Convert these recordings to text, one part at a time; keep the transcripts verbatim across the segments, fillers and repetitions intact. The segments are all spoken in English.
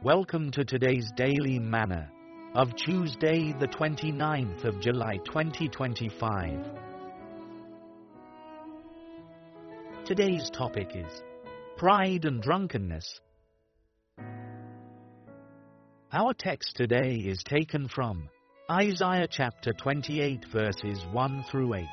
Welcome to today's Daily Manna of Tuesday, the twenty-ninth of July twenty twenty-five. Today's topic is pride and drunkenness. Our text today is taken from Isaiah chapter twenty-eight, verses one through eight.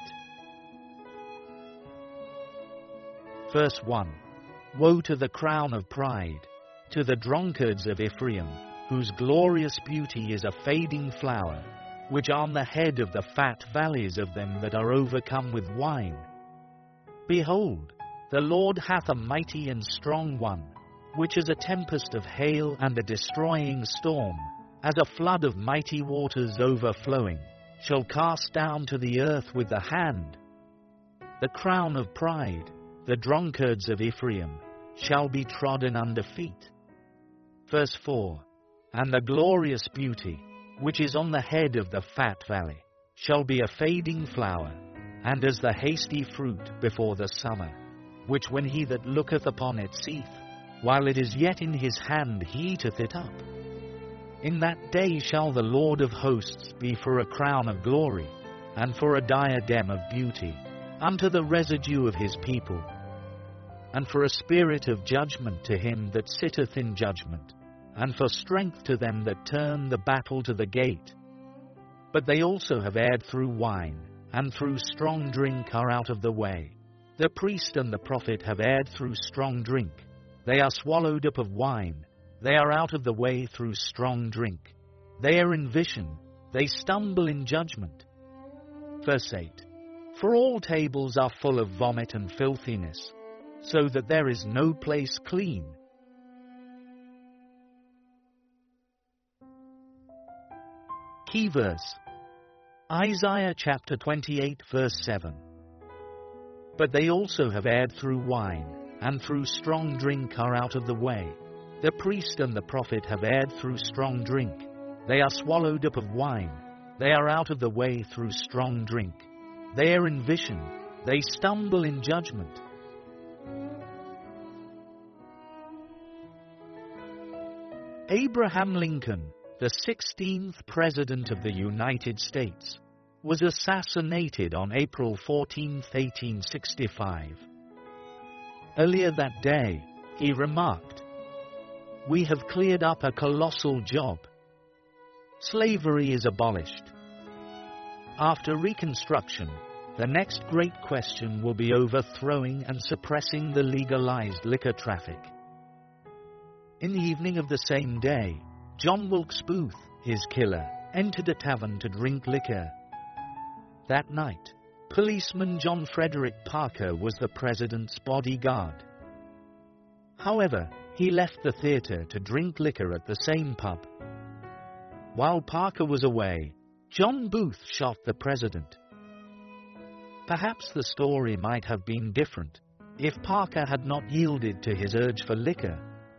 Verse one. Woe to the crown of pride, to the drunkards of Ephraim, whose glorious beauty is a fading flower, which are on the head of the fat valleys of them that are overcome with wine. Behold, the Lord hath a mighty and strong one, which is a tempest of hail and a destroying storm, as a flood of mighty waters overflowing, shall cast down to the earth with the hand. The crown of pride, the drunkards of Ephraim, shall be trodden under feet. Verse four. And the glorious beauty, which is on the head of the fat valley, shall be a fading flower, and as the hasty fruit before the summer, which when he that looketh upon it seeth, while it is yet in his hand heateth it up. In that day shall the Lord of hosts be for a crown of glory, and for a diadem of beauty, unto the residue of his people, and for a spirit of judgment to him that sitteth in judgment, and for strength to them that turn the battle to the gate. But they also have erred through wine, and through strong drink are out of the way. The priest and the prophet have erred through strong drink. They are swallowed up of wine. They are out of the way through strong drink. They are in vision. They stumble in judgment. Verse eight. For all tables are full of vomit and filthiness, so that there is no place clean. Key verse. Isaiah chapter twenty-eight, verse seven. But they also have erred through wine, and through strong drink are out of the way. The priest and the prophet have erred through strong drink. They are swallowed up of wine. They are out of the way through strong drink. They are in vision. They stumble in judgment. Abraham Lincoln, the sixteenth President of the United States, was assassinated on April fourteenth, eighteen sixty-five. Earlier that day, he remarked, "We have cleared up a colossal job. Slavery is abolished. After Reconstruction, the next great question will be overthrowing and suppressing the legalized liquor traffic." In the evening of the same day, John Wilkes Booth, his killer, entered a tavern to drink liquor. That night, policeman John Frederick Parker was the president's bodyguard. However, he left the theater to drink liquor at the same pub. While Parker was away, John Booth shot the president. Perhaps the story might have been different if Parker had not yielded to his urge for liquor.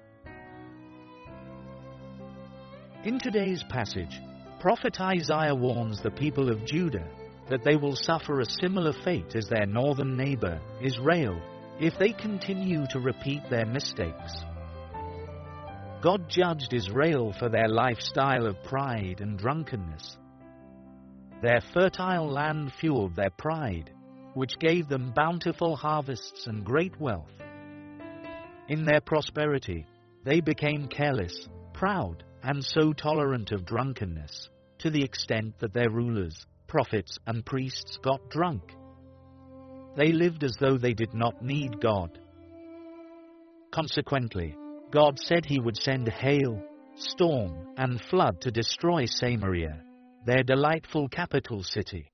In today's passage, prophet Isaiah warns the people of Judah that they will suffer a similar fate as their northern neighbor, Israel, if they continue to repeat their mistakes. God judged Israel for their lifestyle of pride and drunkenness. Their fertile land fueled their pride, which gave them bountiful harvests and great wealth. In their prosperity, they became careless, proud, and so tolerant of drunkenness, to the extent that their rulers, prophets, and priests got drunk. They lived as though they did not need God. Consequently, God said he would send hail, storm, and flood to destroy Samaria, their delightful capital city.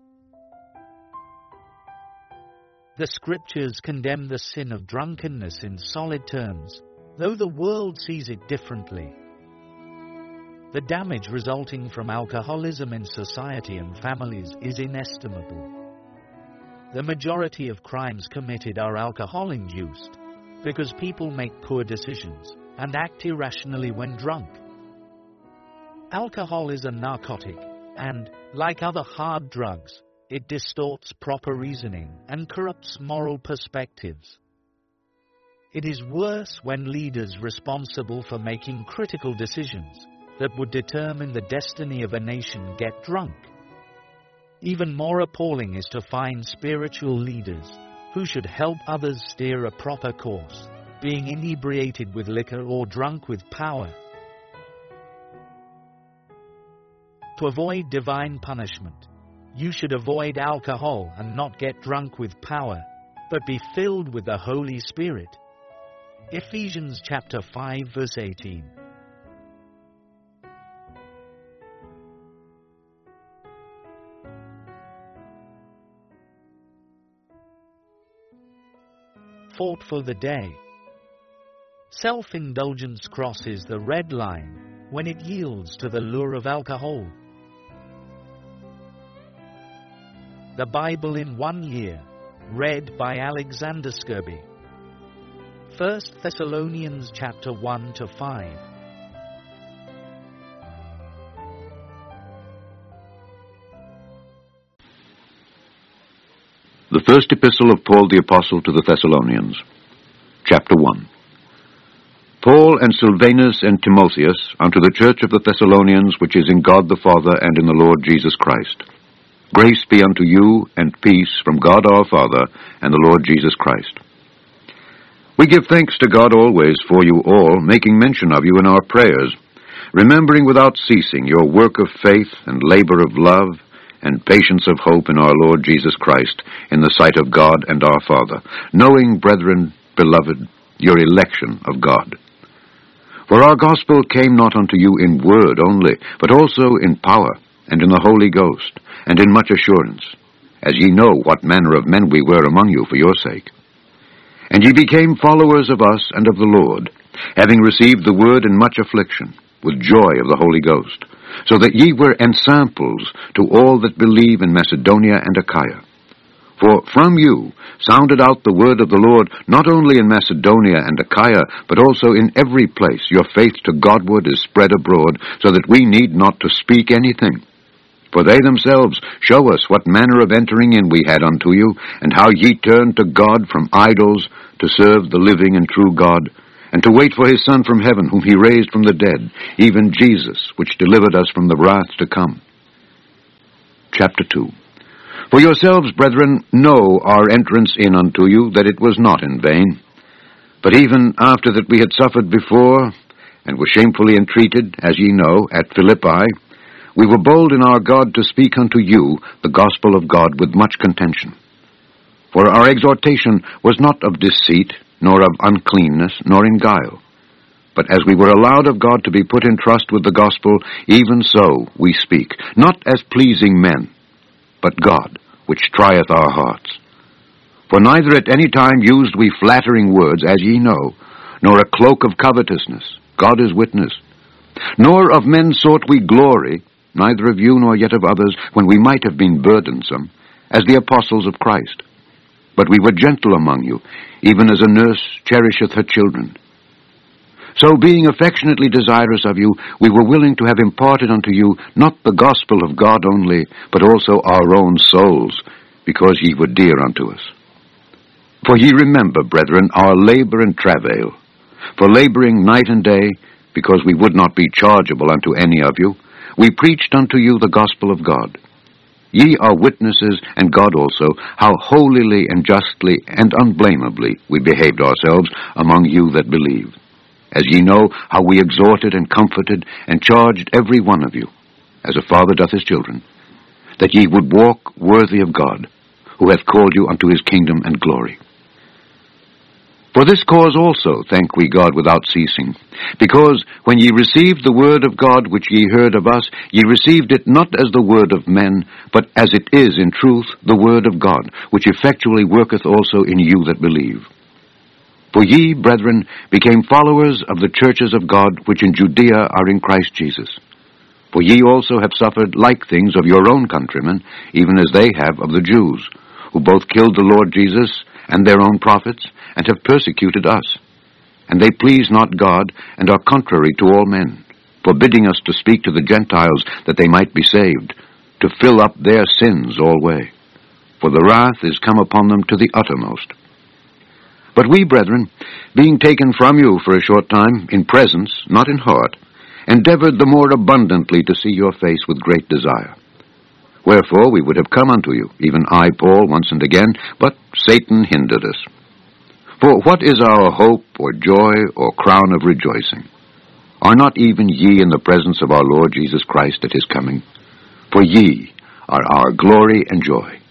The scriptures condemn the sin of drunkenness in solid terms, though the world sees it differently. The damage resulting from alcoholism in society and families is inestimable. The majority of crimes committed are alcohol-induced, because people make poor decisions and act irrationally when drunk. Alcohol is a narcotic, and, like other hard drugs, it distorts proper reasoning and corrupts moral perspectives. It is worse when leaders responsible for making critical decisions that would determine the destiny of a nation get drunk. Even more appalling is to find spiritual leaders who should help others steer a proper course, being inebriated with liquor or drunk with power. To avoid divine punishment, you should avoid alcohol and not get drunk with power, but be filled with the Holy Spirit. Ephesians chapter five verse eighteen. Fought for the day. Self-indulgence crosses the red line when it yields to the lure of alcohol. The Bible in one year, read by Alexander Skirby. First Thessalonians chapter one to five. The first epistle of Paul the Apostle to the Thessalonians, chapter one. Paul and Silvanus and Timotheus, unto the church of the Thessalonians, which is in God the Father and in the Lord Jesus Christ. Grace be unto you, and peace from God our Father and the Lord Jesus Christ. We give thanks to God always for you all, making mention of you in our prayers, remembering without ceasing your work of faith and labor of love, and patience of hope in our Lord Jesus Christ, in the sight of God and our Father, knowing, brethren, beloved, your election of God. For our gospel came not unto you in word only, but also in power, and in the Holy Ghost, and in much assurance, as ye know what manner of men we were among you for your sake. And ye became followers of us and of the Lord, having received the word in much affliction, with joy of the Holy Ghost, so that ye were ensamples to all that believe in Macedonia and Achaia. For from you sounded out the word of the Lord, not only in Macedonia and Achaia, but also in every place your faith to Godward is spread abroad, so that we need not to speak anything. For they themselves show us what manner of entering in we had unto you, and how ye turned to God from idols to serve the living and true God, and to wait for his Son from heaven, whom he raised from the dead, even Jesus, which delivered us from the wrath to come. Chapter two. For yourselves, brethren, know our entrance in unto you, that it was not in vain. But even after that we had suffered before, and were shamefully entreated, as ye know, at Philippi, we were bold in our God to speak unto you the gospel of God with much contention. For our exhortation was not of deceit, nor of uncleanness, nor in guile. But as we were allowed of God to be put in trust with the gospel, even so we speak, not as pleasing men, but God, which trieth our hearts. For neither at any time used we flattering words, as ye know, nor a cloak of covetousness, God is witness. Nor of men sought we glory, neither of you nor yet of others, when we might have been burdensome, as the apostles of Christ. But we were gentle among you, even as a nurse cherisheth her children. So, being affectionately desirous of you, we were willing to have imparted unto you not the gospel of God only, but also our own souls, because ye were dear unto us. For ye remember, brethren, our labor and travail, for laboring night and day, because we would not be chargeable unto any of you, we preached unto you the gospel of God. Ye are witnesses, and God also, how holily and justly and unblameably we behaved ourselves among you that believe. As ye know how we exhorted and comforted and charged every one of you, as a father doth his children, that ye would walk worthy of God, who hath called you unto his kingdom and glory. For this cause also thank we God without ceasing, because when ye received the word of God which ye heard of us, ye received it not as the word of men, but as it is in truth the word of God, which effectually worketh also in you that believe. For ye, brethren, became followers of the churches of God which in Judea are in Christ Jesus. For ye also have suffered like things of your own countrymen, even as they have of the Jews, who both killed the Lord Jesus and their own prophets, and have persecuted us. And they please not God, and are contrary to all men, forbidding us to speak to the Gentiles, that they might be saved, to fill up their sins alway. For the wrath is come upon them to the uttermost. But we, brethren, being taken from you for a short time, in presence, not in heart, endeavored the more abundantly to see your face with great desire. Wherefore we would have come unto you, even I, Paul, once and again, but Satan hindered us. For what is our hope, or joy, or crown of rejoicing? Are not even ye in the presence of our Lord Jesus Christ at his coming? For ye are our glory and joy.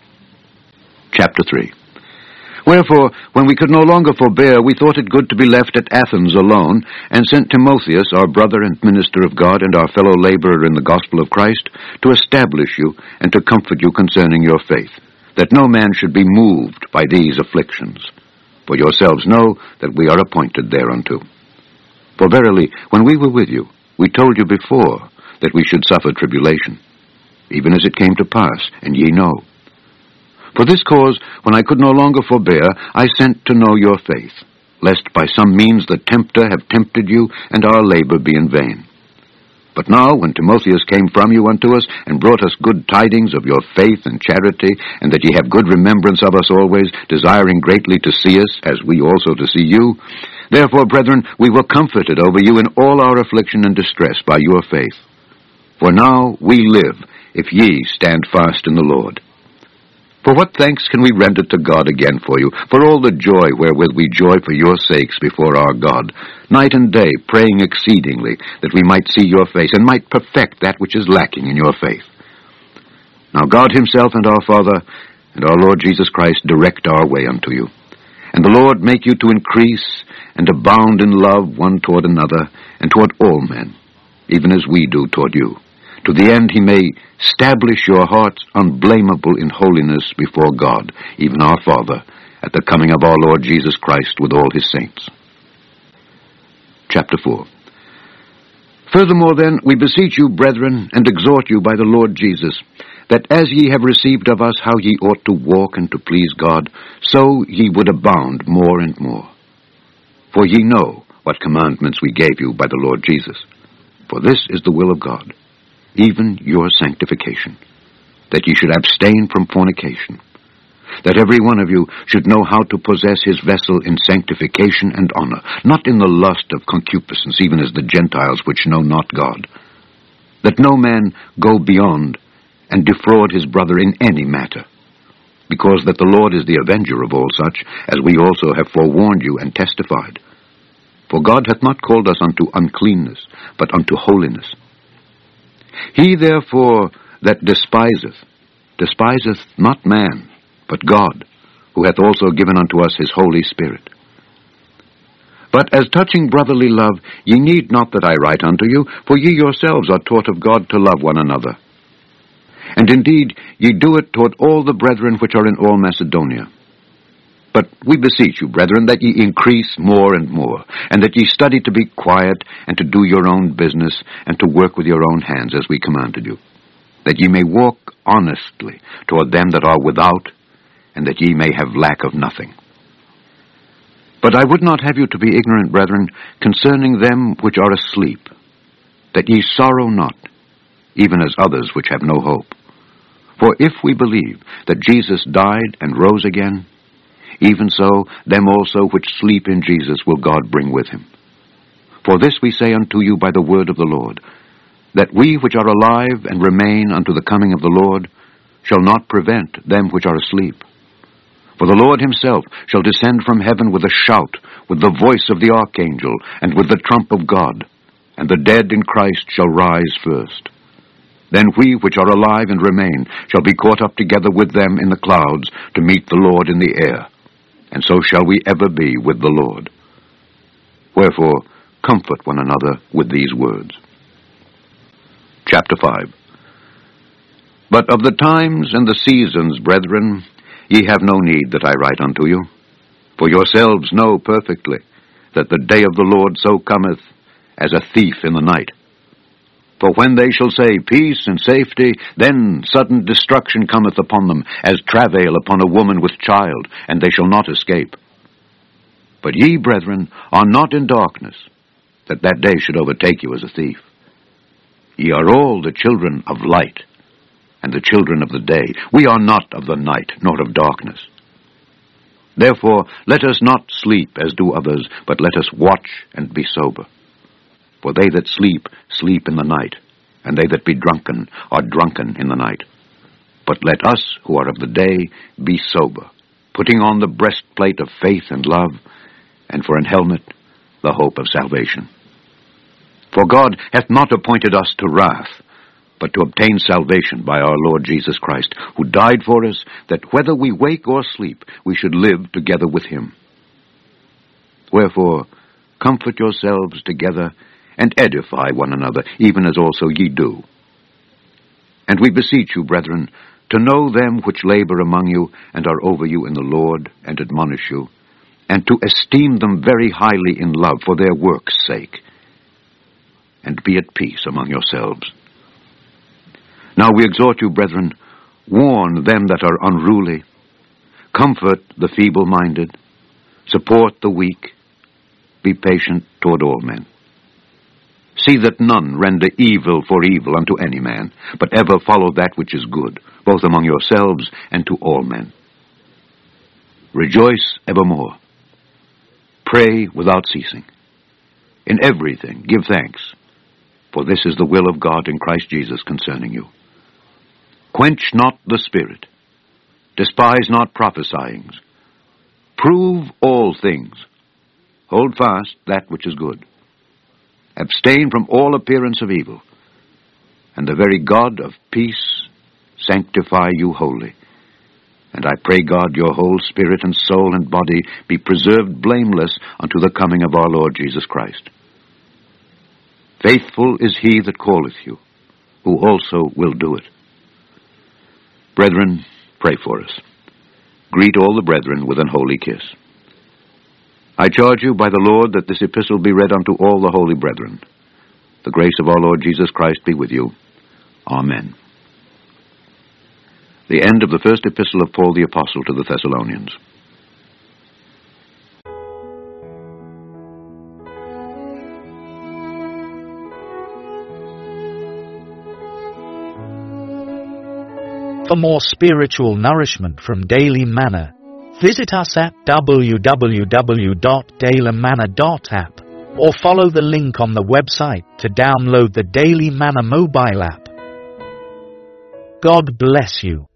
Chapter three. Wherefore, when we could no longer forbear, we thought it good to be left at Athens alone, and sent Timotheus, our brother and minister of God, and our fellow laborer in the gospel of Christ, to establish you, and to comfort you concerning your faith, that no man should be moved by these afflictions. For yourselves know that we are appointed thereunto. For verily, when we were with you, we told you before that we should suffer tribulation, even as it came to pass, and ye know. For this cause, when I could no longer forbear, I sent to know your faith, lest by some means the tempter have tempted you, and our labor be in vain. But now, when Timotheus came from you unto us, and brought us good tidings of your faith and charity, and that ye have good remembrance of us always, desiring greatly to see us, as we also to see you, therefore, brethren, we were comforted over you in all our affliction and distress by your faith. For now we live, if ye stand fast in the Lord. For what thanks can we render to God again for you, for all the joy wherewith we joy for your sakes before our God, night and day praying exceedingly, that we might see your face, and might perfect that which is lacking in your faith. Now God himself and our Father, and our Lord Jesus Christ, direct our way unto you. And the Lord make you to increase and abound in love one toward another, and toward all men, even as we do toward you, to the end he may establish your hearts unblameable in holiness before God, even our Father, at the coming of our Lord Jesus Christ with all his saints. Chapter four. Furthermore then, we beseech you, brethren, and exhort you by the Lord Jesus, that as ye have received of us how ye ought to walk and to please God, so ye would abound more and more. For ye know what commandments we gave you by the Lord Jesus. For this is the will of God, even your sanctification, that ye should abstain from fornication, that every one of you should know how to possess his vessel in sanctification and honor, not in the lust of concupiscence, even as the Gentiles which know not God, that no man go beyond and defraud his brother in any matter, because that the Lord is the avenger of all such, as we also have forewarned you and testified. For God hath not called us unto uncleanness, but unto holiness. He therefore that despiseth, despiseth not man, but God, who hath also given unto us his Holy Spirit. But as touching brotherly love, ye need not that I write unto you, for ye yourselves are taught of God to love one another. And indeed ye do it toward all the brethren which are in all Macedonia. But we beseech you, brethren, that ye increase more and more, and that ye study to be quiet, and to do your own business, and to work with your own hands, as we commanded you, that ye may walk honestly toward them that are without, and that ye may have lack of nothing. But I would not have you to be ignorant, brethren, concerning them which are asleep, that ye sorrow not, even as others which have no hope. For if we believe that Jesus died and rose again, even so them also which sleep in Jesus will God bring with him. For this we say unto you by the word of the Lord, that we which are alive and remain unto the coming of the Lord shall not prevent them which are asleep. For the Lord himself shall descend from heaven with a shout, with the voice of the archangel, and with the trump of God, and the dead in Christ shall rise first. Then we which are alive and remain shall be caught up together with them in the clouds to meet the Lord in the air, and so shall we ever be with the Lord. Wherefore, comfort one another with these words. Chapter five. But of the times and the seasons, brethren, ye have no need that I write unto you. For yourselves know perfectly that the day of the Lord so cometh as a thief in the night. For when they shall say, Peace and safety, then sudden destruction cometh upon them, as travail upon a woman with child, and they shall not escape. But ye, brethren, are not in darkness, that that day should overtake you as a thief. Ye are all the children of light, and the children of the day. We are not of the night, nor of darkness. Therefore let us not sleep as do others, but let us watch and be sober. For they that sleep, sleep in the night, and they that be drunken are drunken in the night. But let us who are of the day be sober, putting on the breastplate of faith and love, and for an helmet the hope of salvation. For God hath not appointed us to wrath, but to obtain salvation by our Lord Jesus Christ, who died for us, that whether we wake or sleep, we should live together with him. Wherefore, comfort yourselves together, and edify one another, even as also ye do. And we beseech you, brethren, to know them which labor among you, and are over you in the Lord, and admonish you, and to esteem them very highly in love for their work's sake, and be at peace among yourselves. Now we exhort you, brethren, warn them that are unruly, comfort the feeble-minded, support the weak, be patient toward all men. See that none render evil for evil unto any man, but ever follow that which is good, both among yourselves and to all men. Rejoice evermore. Pray without ceasing. In everything give thanks, for this is the will of God in Christ Jesus concerning you. Quench not the spirit. Despise not prophesyings. Prove all things. Hold fast that which is good. Abstain from all appearance of evil, and the very God of peace sanctify you wholly. And I pray God your whole spirit and soul and body be preserved blameless unto the coming of our Lord Jesus Christ. Faithful is he that calleth you, who also will do it. Brethren, pray for us. Greet all the brethren with an holy kiss. I charge you by the Lord that this epistle be read unto all the holy brethren. The grace of our Lord Jesus Christ be with you. Amen. The end of the first epistle of Paul the Apostle to the Thessalonians. For more spiritual nourishment from Daily Manna, visit us at w w w dot daily manna dot app or follow the link on the website to download the Daily Manna mobile app. God bless you.